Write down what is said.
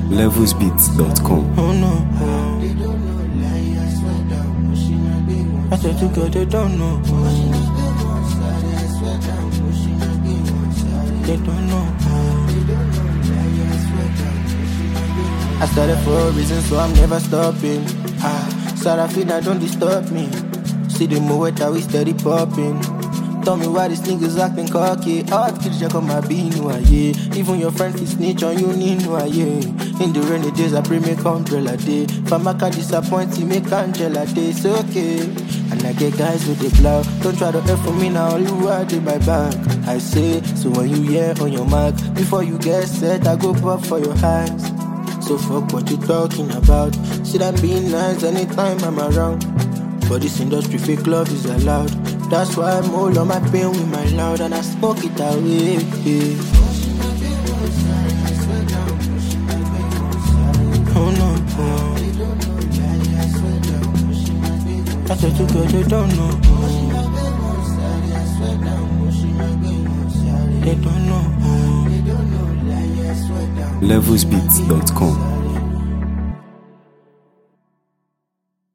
levelsbeats.com. Oh no. I said to God they don't know. They don't know. I started for a reason, so I'm never stopping. Sarafina don't disturb me. See the moment that we steady popping. Tell me why these niggas acting cocky. Hard kids just come and be new, yeah. Even your friends is snitch on you, need no, yeah. In the rainy days, I pray make umbrella day. Famaka disappoint you, make Angela day. It's okay. And I get guys with the cloud. Don't try to F for me now, all you are in my back. I say, so when you hear on your mark, before you get set, I go pop for your eyes. So fuck what you talking about. See that being nice anytime I'm around. But this industry fake love is allowed. That's why I'm all on my pain with my loud and I smoke it away. Oh no. I said to God they don't know. They don't know. levelsbeats.com.